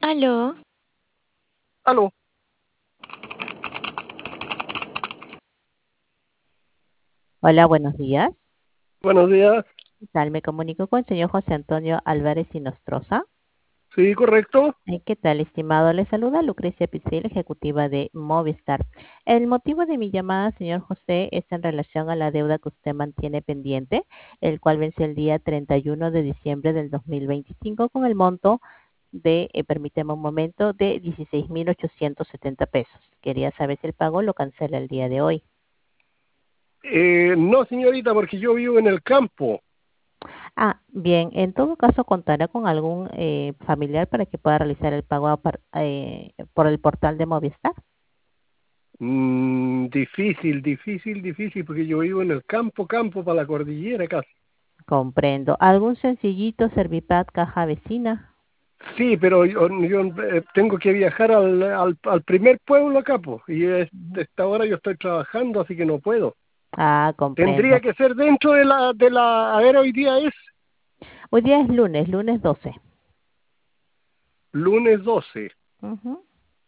Aló, Aló, Hola, buenos días. buenos días. ¿Qué tal? Me comunico con el señor José Antonio Álvarez Sinostroza. Sí, correcto. ¿Qué tal, estimado? Le saluda Lucrecia Pizzil, ejecutiva de Movistar. El motivo de mi llamada, señor José, es en relación a la deuda que usted mantiene pendiente, el cual vence el día 31 de diciembre del 2025 con el monto de, permíteme un momento, de 16.870 pesos. Quería saber si el pago lo cancela el día de hoy. No, señorita, porque yo vivo en el campo. Bien, en todo caso contará con algún familiar para que pueda realizar el pago por el portal de Movistar. Difícil, porque yo vivo en el campo, campo para la cordillera casi. Comprendo. ¿Algún sencillito, Servipad, caja vecina? Sí, pero yo tengo que viajar al primer pueblo acá, po, y Ujú. de esta hora yo estoy trabajando, así que no puedo. Tendría Comprendo. que ser dentro a ver, hoy día es Hoy día es lunes, lunes 12. lunes 12. Ujú.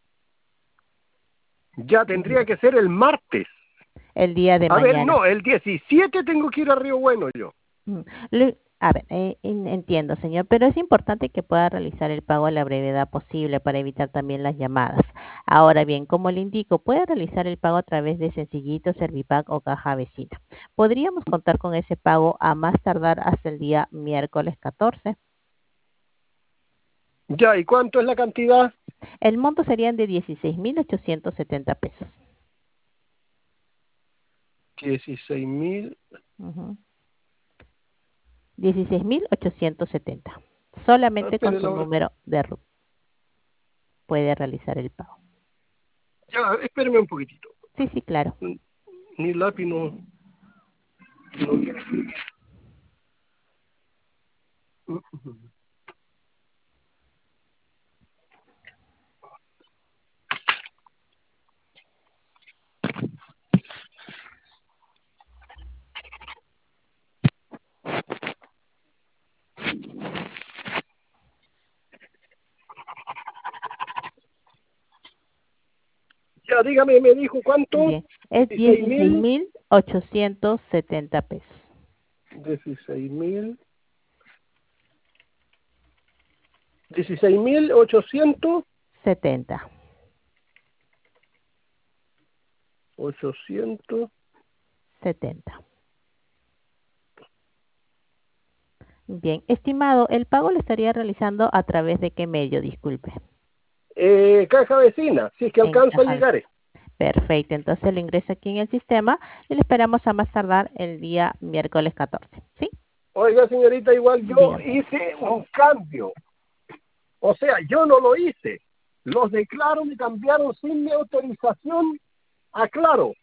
Ya tendría que ser el martes. El día de A ver, mañana. no, el 17 tengo que ir a Río Bueno yo. Mm, A ver, entiendo, señor, pero es importante que pueda realizar el pago a la brevedad posible para evitar también las llamadas. Ahora bien, como le indico, puede realizar el pago a través de Sencillito, Servipack o Caja Vecina. Podríamos contar con ese pago a más tardar hasta el día miércoles 14. Ya, ¿y cuánto es la cantidad? El monto serían de 16.870 pesos. 16.000. Ujú. 16.870. Solamente con su Espérelo, número de RUT puede realizar el pago. ya, espéreme un poquitito. Sí, sí, claro. Ni lápiz no quiere. Ya, dígame, me dijo cuánto. Bien, es 16.000. 16.870 pesos. 16.000. 16.800. 70. 800. 70. Bien, estimado, ¿el pago lo estaría realizando a través de qué medio? Disculpe. Caja vecina, si es que En alcanzo a caja. llegar. Perfecto, entonces lo ingreso aquí en el sistema y lo esperamos a más tardar el día miércoles 14. ¿Sí? Oiga, señorita, igual yo Dígame. hice un cambio. O sea, yo no lo hice. Los de Claro me cambiaron sin mi autorización a Claro.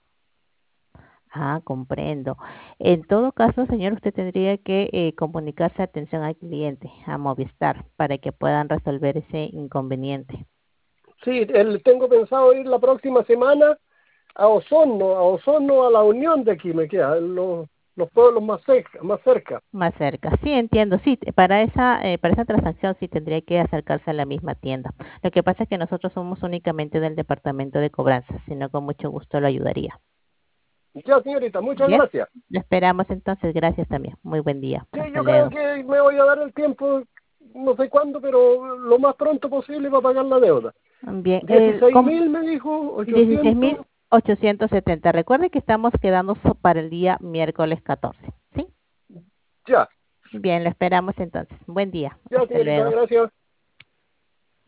Comprendo. En todo caso, señor, usted tendría que comunicarse a atención al cliente, a Movistar, para que puedan resolver ese inconveniente. Sí, tengo pensado ir la próxima semana a Osorno, a la Unión de aquí me queda, los pueblos más cerca, más cerca. Más cerca. Sí, entiendo. Sí, para esa transacción sí tendría que acercarse a la misma tienda. Lo que pasa es que nosotros somos únicamente del departamento de cobranzas, sino con mucho gusto lo ayudaría. Ya, señorita, muchas Bien, gracias. lo esperamos entonces. Gracias también. Muy buen día. Sí, Hasta yo creo luego. que me voy a dar el tiempo, no sé cuándo, pero lo más pronto posible para pagar la deuda. Bien, 16.000 me dijo, 800. 16.870. Recuerde que estamos quedando para el día miércoles 14. ¿Sí? Ya, Bien, lo esperamos entonces. Buen día. ya, Hasta señorita, luego. gracias.